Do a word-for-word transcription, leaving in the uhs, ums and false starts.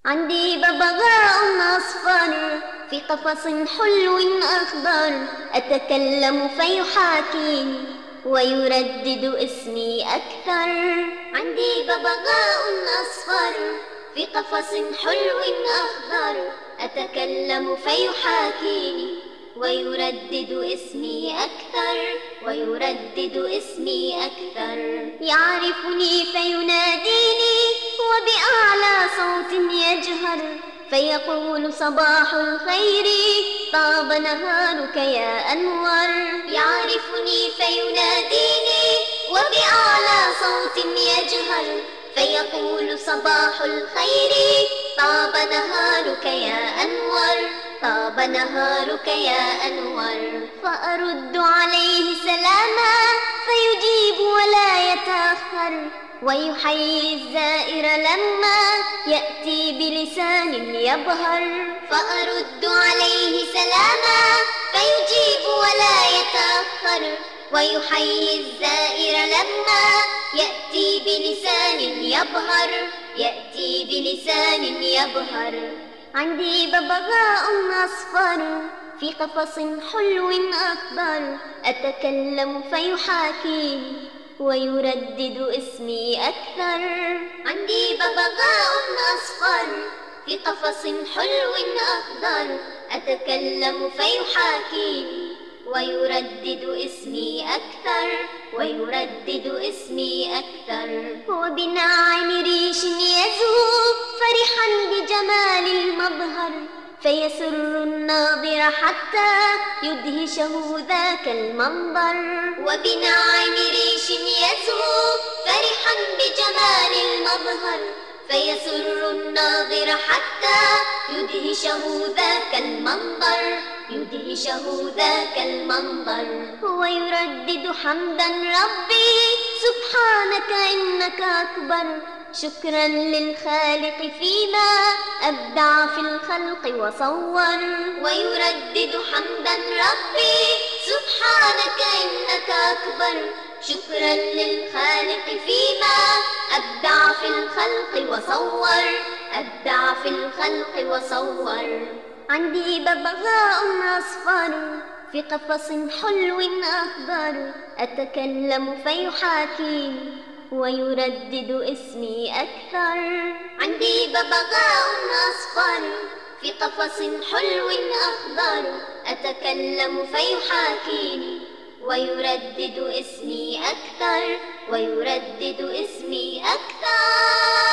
عندي ببغاء أصفر في قفص حلو أخضر، أتكلم فيحاكيني ويردد اسمي أكثر. عندي ببغاء أصفر في قفص حلو أخضر، أتكلم فيحاكيني ويردد اسمي أكثر، ويردد اسمي أكثر. يعرفني فيناديني وبأعلى صوت يجهر، فيقول صباح الخير طاب نهارك يا أنور. يعرفني فيناديني وبأعلى صوت يجهر، فيقول صباح الخير طاب نهارك يا أنور، طاب نهارك يا أنور. فأرد عليه سلاما فيجيب ولا يتأخر، ويحيي الزائر لما يأتي بلسان يبهر. فأرد عليه سلاما فيجيب ولا يتأخر، ويحيي الزائر لما يأتي بلسان يبهر، يأتي بلسان يبهر. عندي ببغاء أصفر في قفص حلو أخضر، أتكلم فيحاكيني ويردد اسمي أكثر. عندي ببغاء أصفر في قفص حلو أخضر، أتكلم فيحاكيني ويردد اسمي أكثر، ويردد اسمي أكثر. وبناعم ريش يزهو فرحا بجمال المظهر، فيسر الناظر حتى يدهشه ذاك المنظر. وبناعم ريش يزهو فرحا بجمال المظهر، فيسر الناظر حتى يدهشه ذاك المنظر، يدهشه ذاك المنظر. ويردد حمدا ربي سبحانك إنك أكبر، شكرا للخالق فيما أبدع في الخلق وصور. ويردد حمدا ربي سبحانك إنك أكبر، شكرا للخالق فيما أبدع في الخلق وصور، أبدع في الخلق وصور. عندي ببغاء أصفر في قفص حلو أخضر، أتكلم فيحاكيني ويردد اسمي أكثر. عندي ببغاء أصفر في قفص حلو أخضر، أتكلم فيحاكيني ويردد اسمي أكثر، ويردد اسمي أكثر.